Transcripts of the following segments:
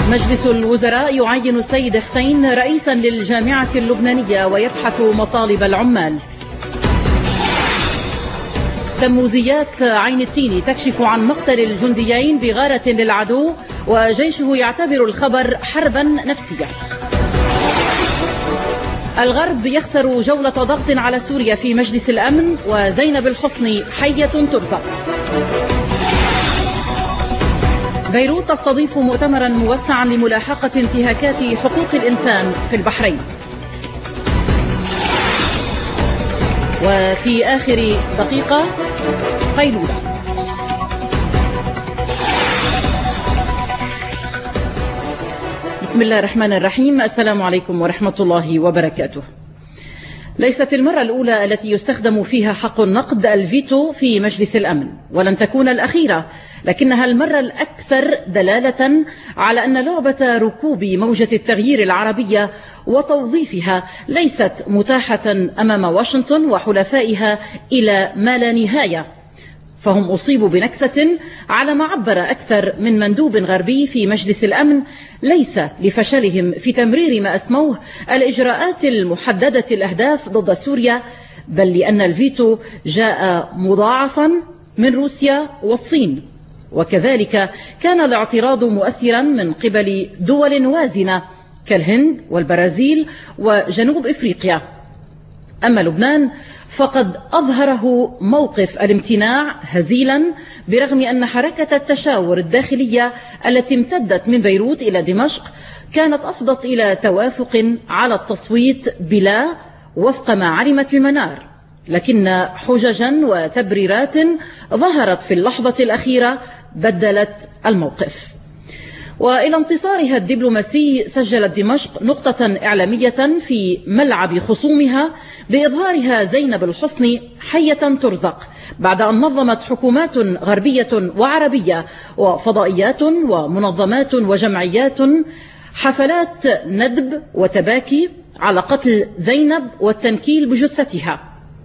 مجلس الوزراء يعين السيد حسين رئيسا للجامعة اللبنانية ويبحث مطالب العمال. تموزيات عين التين تكشف عن مقتل الجنديين بغارة للعدو وجيشه يعتبر الخبر حربا نفسية. الغرب يخسر جولة ضغط على سوريا في مجلس الأمن وزينب الحصني حية ترزق. بيروت تستضيف مؤتمرا موسعا لملاحقة انتهاكات حقوق الإنسان في البحرين. وفي آخر دقيقة قيلولة. بسم الله الرحمن الرحيم. السلام عليكم ورحمة الله وبركاته. ليست المرة الأولى التي يستخدم فيها حق النقد الفيتو في مجلس الأمن، ولن تكون الأخيرة، لكنها المرة الأكثر دلالة على أن لعبة ركوب موجة التغيير العربية وتوظيفها ليست متاحة أمام واشنطن وحلفائها إلى ما لا نهاية، فهم أصيبوا بنكسة على ما عبر أكثر من مندوب غربي في مجلس الأمن، ليس لفشلهم في تمرير ما أسموه الإجراءات المحددة الأهداف ضد سوريا، بل لأن الفيتو جاء مضاعفا من روسيا والصين، وكذلك كان الاعتراض مؤثرا من قبل دول وازنة كالهند والبرازيل وجنوب إفريقيا. أما لبنان فقد أظهره موقف الامتناع هزيلا، برغم أن حركة التشاور الداخلية التي امتدت من بيروت إلى دمشق كانت أفضت إلى توافق على التصويت بلا وفق ما علمت المنار، لكن حججا وتبريرات ظهرت في اللحظة الأخيرة بدلت الموقف. وإلى انتصارها الدبلوماسي سجلت دمشق نقطة إعلامية في ملعب خصومها بإظهارها زينب الحصني حية ترزق، بعد أن نظمت حكومات غربية وعربية وفضائيات ومنظمات وجمعيات حفلات ندب وتباكي على قتل زينب والتنكيل بجثتها.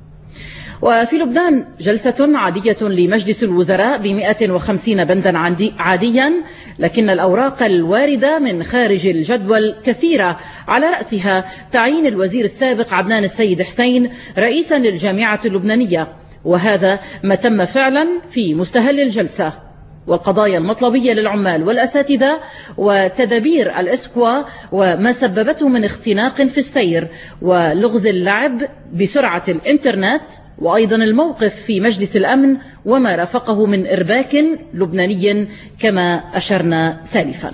وفي لبنان جلسة عادية لمجلس الوزراء ب150 بندا عاديا، لكن الأوراق الواردة من خارج الجدول كثيرة، على رأسها تعيين الوزير السابق عدنان السيد حسين رئيسا للجامعة اللبنانية، وهذا ما تم فعلا في مستهل الجلسة. والقضايا المطلبية للعمال والأساتذة وتدابير الإسكوا وما سببته من اختناق في السير ولغز اللعب بسرعة الإنترنت، وأيضا الموقف في مجلس الأمن وما رافقه من إرباك لبناني كما أشرنا سالفا.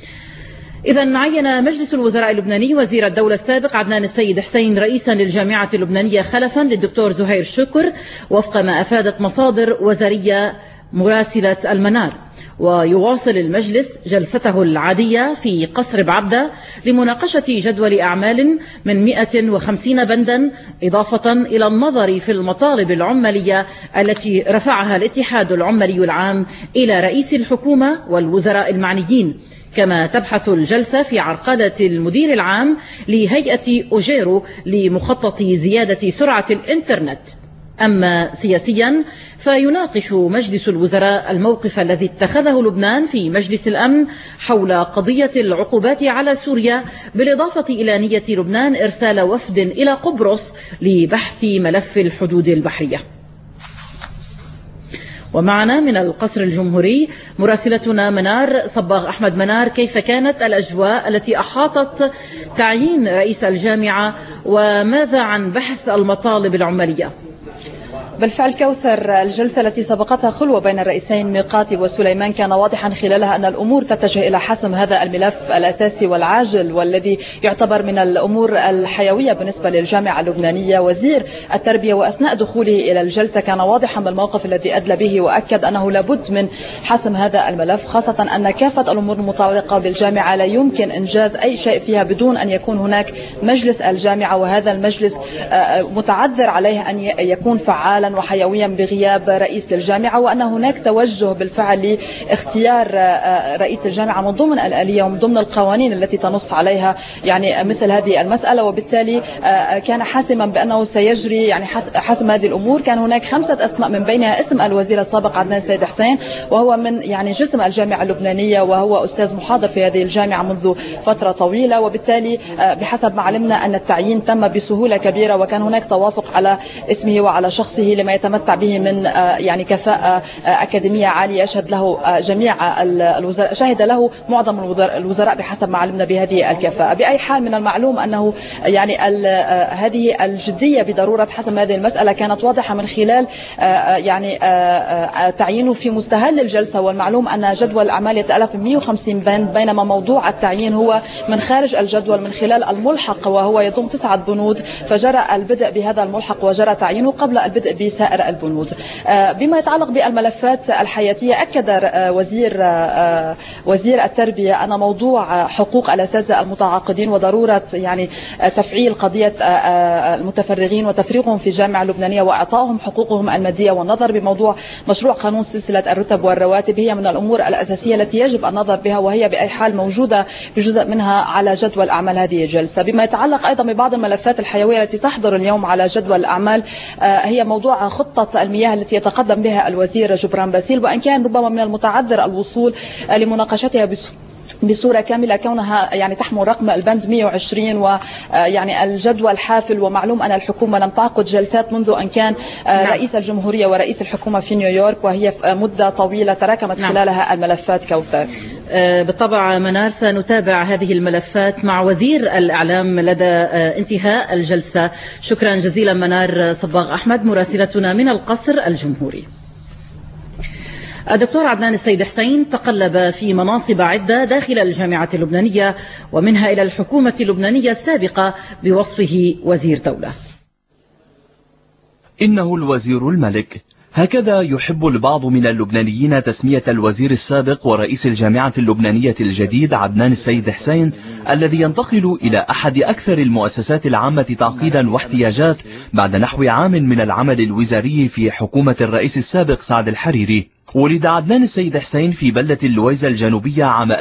إذا عين مجلس الوزراء اللبناني وزير الدولة السابق عدنان السيد حسين رئيسا للجامعة اللبنانية خلفا للدكتور زهير شكر، وفق ما أفادت مصادر وزارية مراسلة المنار. ويواصل المجلس جلسته العادية في قصر بعبدة لمناقشة جدول أعمال من 150 بندا، إضافة إلى النظر في المطالب العمالية التي رفعها الاتحاد العمالي العام إلى رئيس الحكومة والوزراء المعنيين. كما تبحث الجلسة في عرقلة المدير العام لهيئة أوجيرو لمخطط زيادة سرعة الإنترنت. أما سياسيا فيناقش مجلس الوزراء الموقف الذي اتخذه لبنان في مجلس الأمن حول قضية العقوبات على سوريا، بالإضافة إلى نية لبنان إرسال وفد إلى قبرص لبحث ملف الحدود البحرية. ومعنا من القصر الجمهوري مراسلتنا منار صباغ أحمد. منار، كيف كانت الأجواء التي أحاطت تعيين رئيس الجامعة، وماذا عن بحث المطالب العمالية؟ بالفعل كوثر، الجلسة التي سبقتها خلوة بين الرئيسين ميقاتي وسليمان كان واضحا خلالها أن الأمور تتجه إلى حسم هذا الملف الأساسي والعاجل والذي يعتبر من الأمور الحيوية بالنسبة للجامعة اللبنانية. وزير التربية وأثناء دخوله إلى الجلسة كان واضحا بالموقف الذي أدلى به، وأكد أنه لابد من حسم هذا الملف، خاصة أن كافة الأمور المتعلقة بالجامعة لا يمكن إنجاز أي شيء فيها بدون أن يكون هناك مجلس الجامعة، وهذا المجلس متعذر عليه أن يكون فعالا فعلا وحيويا بغياب رئيس للجامعة، وأن هناك توجه بالفعل لاختيار رئيس الجامعة من ضمن الآلية ومن ضمن القوانين التي تنص عليها يعني مثل هذه المسألة، وبالتالي كان حاسما بأنه سيجري يعني حسم هذه الأمور. كان هناك 5 أسماء من بينها اسم الوزير السابق عدنان السيد حسين، وهو من يعني جسم الجامعة اللبنانية وهو أستاذ محاضر في هذه الجامعة منذ فترة طويلة، وبالتالي بحسب ما علمنا أن التعيين تم بسهولة كبيرة، وكان هناك توافق على اسمه وعلى شخصه لما يتمتع به من يعني كفاءة أكاديمية عالية يشهد له جميع الوزراء، شهد له معظم الوزراء بحسب ما علمنا بهذه الكفاءة. بأي حال من المعلوم أنه يعني هذه الجدية بضرورة حسم هذه المسألة كانت واضحة من خلال يعني تعيينه في مستهل الجلسة، والمعلوم أن جدول الأعمال يتألف من 150 بند، بينما موضوع التعيين هو من خارج الجدول من خلال الملحق وهو يضم 9 بنود، فجرى البدء بهذا الملحق وجرى تعيينه قبل البدء بسائر البنود. بما يتعلق بالملفات الحياتية، أكد وزير التربية أن موضوع حقوق الأساتذة المتعاقدين وضرورة يعني تفعيل قضية المتفرغين وتفريغهم في الجامعة اللبنانية وإعطائهم حقوقهم المادية والنظر بموضوع مشروع قانون سلسلة الرتب والرواتب هي من الأمور الأساسية التي يجب النظر بها، وهي بأي حال موجودة بجزء منها على جدول أعمال هذه الجلسة. بما يتعلق أيضا ببعض الملفات الحيوية التي تحضر اليوم على جدول الأعمال، هي موضوع خطة المياه التي يتقدم بها الوزير جبران باسيل، وأن كان ربما من المتعذر الوصول لمناقشتها بصورة كاملة كونها يعني تحمل رقم البند 120 ويعني الجدول حافل، ومعلوم أن الحكومة لم تعقد جلسات منذ أن كان رئيس الجمهورية ورئيس الحكومة في نيويورك، وهي مدة طويلة تراكمت خلالها الملفات. كوثر بالطبع منار سنتابع هذه الملفات مع وزير الإعلام لدى انتهاء الجلسة. شكرا جزيلا منار صباغ أحمد مراسلتنا من القصر الجمهوري. الدكتور عدنان السيد حسين تقلب في مناصب عدة داخل الجامعة اللبنانية، ومنها إلى الحكومة اللبنانية السابقة بوصفه وزير دولة. إنه الوزير الملك، هكذا يحب البعض من اللبنانيين تسمية الوزير السابق ورئيس الجامعة اللبنانية الجديد عدنان السيد حسين، الذي ينتقل إلى أحد أكثر المؤسسات العامة تعقيدا واحتياجات بعد نحو عام من العمل الوزاري في حكومة الرئيس السابق سعد الحريري. ولد عدنان السيد حسين في بلدة اللويزة الجنوبية عام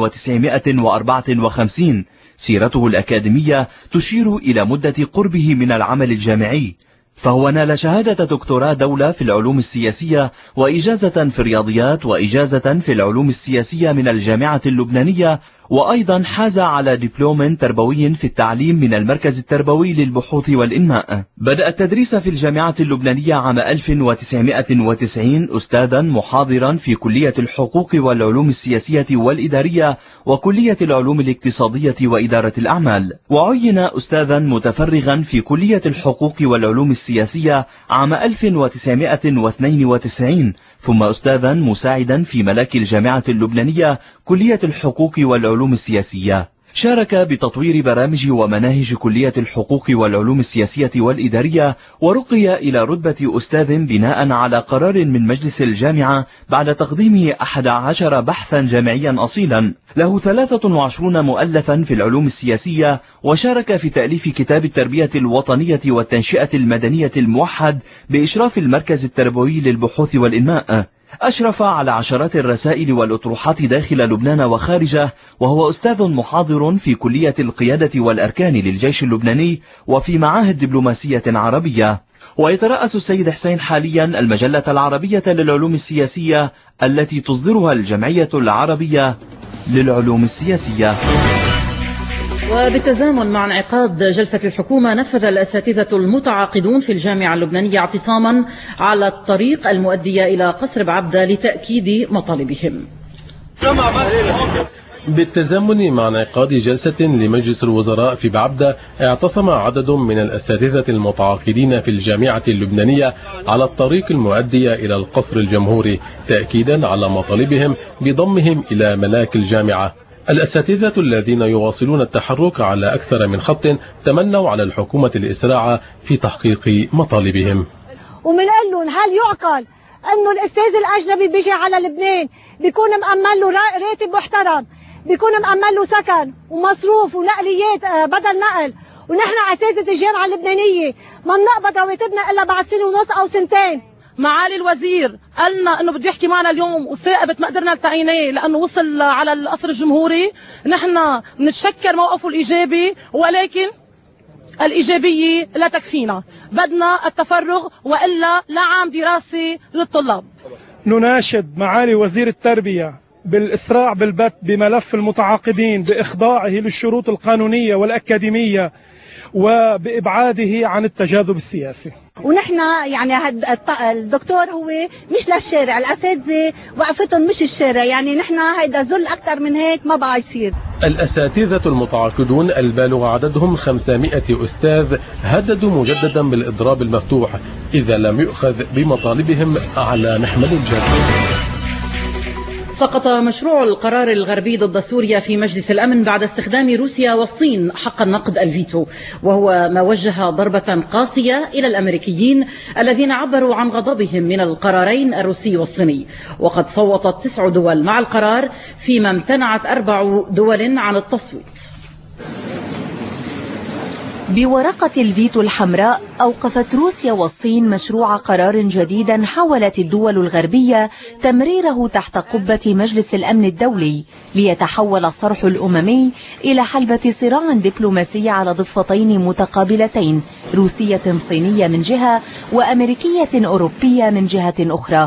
1954. سيرته الأكاديمية تشير إلى مدة قربه من العمل الجامعي، فهو نال شهادة دكتوراه دولة في العلوم السياسية وإجازة في الرياضيات وإجازة في العلوم السياسية من الجامعة اللبنانية، وأيضا حاز على دبلوم تربوي في التعليم من المركز التربوي للبحوث والإنماء. بدأ التدريس في الجامعة اللبنانية عام 1990 أستاذا محاضرا في كلية الحقوق والعلوم السياسية والإدارية وكلية العلوم الاقتصادية وإدارة الأعمال، وعين أستاذا متفرغا في كلية الحقوق والعلوم السياسية عام 1992، ثم أستاذا مساعدا في ملاك الجامعة اللبنانية كلية الحقوق والعلوم السياسية. شارك بتطوير برامج ومناهج كلية الحقوق والعلوم السياسية والإدارية، ورقي إلى رتبة أستاذ بناء على قرار من مجلس الجامعة بعد تقديم 11 بحثا جامعيا أصيلا. له 23 مؤلفا في العلوم السياسية، وشارك في تأليف كتاب التربية الوطنية والتنشئة المدنية الموحد بإشراف المركز التربوي للبحوث والإنماء. أشرف على عشرات الرسائل والأطروحات داخل لبنان وخارجه، وهو أستاذ محاضر في كلية القيادة والأركان للجيش اللبناني وفي معاهد دبلوماسية عربية. ويترأس السيد حسين حاليا المجلة العربية للعلوم السياسية التي تصدرها الجمعية العربية للعلوم السياسية. وبالتزامن مع انعقاد جلسة الحكومة، نفذ الأساتذة المتعاقدون في الجامعة اللبنانية اعتصاما على الطريق المؤدية إلى قصر بعبدة لتأكيد مطالبهم. بالتزامن مع انعقاد جلسة لمجلس الوزراء في بعبدة، اعتصم عدد من الأساتذة المتعاقدين في الجامعة اللبنانية على الطريق المؤدية إلى القصر الجمهوري تأكيدا على مطالبهم بضمهم إلى ملاك الجامعة. الأساتذة الذين يواصلون التحرك على أكثر من خط تمنوا على الحكومة الإسراع في تحقيق مطالبهم. ومنقول لهم هل يعقل أنه الأستاذ الأجنبي بيجي على لبنان بيكون مأمن له راتب محترم، بيكون مأمن له سكن ومصروف ونقليات بدل نقل، ونحن أساتذة الجامعة اللبنانية ما بنقبض رواتبنا إلا بعد سنة ونص أو سنتين. معالي الوزير قالنا انه بده يحكي معنا اليوم وثاقبت ما قدرنا نلتقيناه لانه وصل على القصر الجمهوري. نحن بنتشكر موقفه الايجابي، ولكن الايجابيه لا تكفينا، بدنا التفرغ والا لا عام دراسي للطلاب. نناشد معالي وزير التربيه بالاسراع بالبت بملف المتعاقدين، باخضاعه للشروط القانونيه والاكاديميه وبإبعاده عن التجاذب السياسي. ونحن يعني الدكتور هو مش للشارع، الأساتذة وقفتهم مش الشارع، يعني نحن هيدا ذل أكتر من هيك ما بقى يصير. الأساتذة المتعاقدون البالغ عددهم 500 أستاذ هددوا مجددا بالإضراب المفتوح إذا لم يؤخذ بمطالبهم على محمل الجد. سقط مشروع القرار الغربي ضد سوريا في مجلس الأمن بعد استخدام روسيا والصين حق النقد الفيتو، وهو ما وجه ضربة قاسية إلى الأمريكيين الذين عبروا عن غضبهم من القرارين الروسي والصيني. وقد صوتت 9 دول مع القرار فيما امتنعت 4 دول عن التصويت. بورقة الفيتو الحمراء أوقفت روسيا والصين مشروع قرار جديد حاولت الدول الغربية تمريره تحت قبة مجلس الأمن الدولي ليتحول الصرح الأممي إلى حلبة صراع دبلوماسي على ضفتين متقابلتين، روسية صينية من جهة وأمريكية أوروبية من جهة أخرى.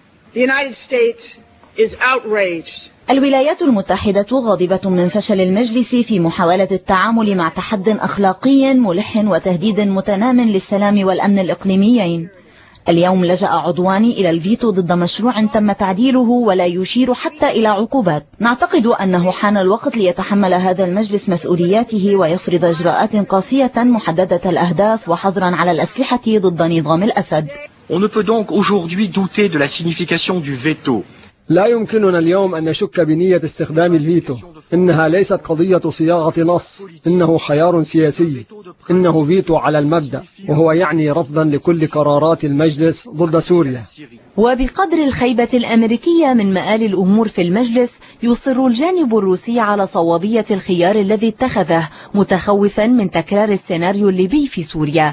الولايات المتحدة غاضبة من فشل المجلس في محاولة التعامل مع تحد أخلاقي ملح وتهديد متنام للسلام والأمن الإقليميين. اليوم لجأ عضوان إلى الفيتو ضد مشروع تم تعديله ولا يشير حتى إلى عقوبات. نعتقد أنه حان الوقت ليتحمل هذا المجلس مسؤولياته ويفرض إجراءات قاسية محددة الأهداف وحظرا على الأسلحة ضد نظام الأسد. On ne peut donc aujourd'hui douter de la signification du veto. لا يمكننا اليوم أن نشك بنية استخدام الفيتو. إنها ليست قضية صياغة نص، إنه خيار سياسي، إنه فيتو على المبدأ، وهو يعني رفضا لكل قرارات المجلس ضد سوريا. وبقدر الخيبة الأمريكية من مآل الأمور في المجلس، يصر الجانب الروسي على صوابية الخيار الذي اتخذه، متخوفا من تكرار السيناريو الليبي في سوريا.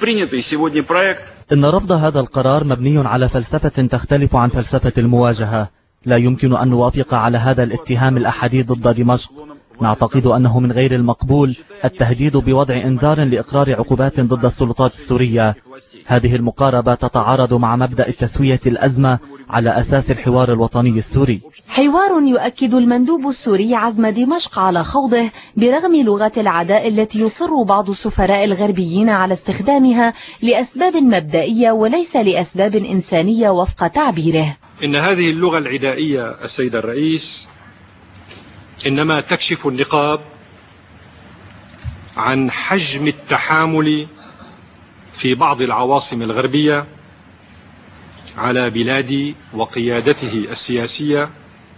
إن رفض هذا القرار مبني على فلسفة تختلف عن فلسفة المواجهة. لا يمكن أن نوافق على هذا الاتهام الأحادي ضد دمشق. نعتقد أنه من غير المقبول التهديد بوضع إنذار لإقرار عقوبات ضد السلطات السورية. هذه المقاربة تتعارض مع مبدأ التسوية الأزمة على أساس الحوار الوطني السوري. حوار يؤكد المندوب السوري عزم دمشق على خوضه برغم لغة العداء التي يصر بعض السفراء الغربيين على استخدامها لأسباب مبدئية وليس لأسباب إنسانية وفق تعبيره. إن هذه اللغة العدائية السيد الرئيس إنما تكشف النقاب عن حجم التحامل في بعض العواصم الغربية على بلادي وقيادته السياسية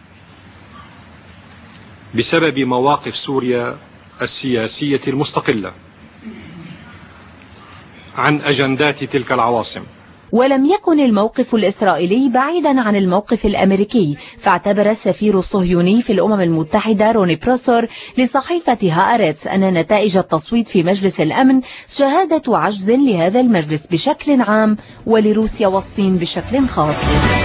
بسبب مواقف سوريا السياسية المستقلة عن أجندات تلك العواصم. ولم يكن الموقف الإسرائيلي بعيدا عن الموقف الأمريكي، فاعتبر السفير الصهيوني في الأمم المتحدة روني بروسور لصحيفة هآرتس أن نتائج التصويت في مجلس الأمن شهادة عجز لهذا المجلس بشكل عام ولروسيا والصين بشكل خاص.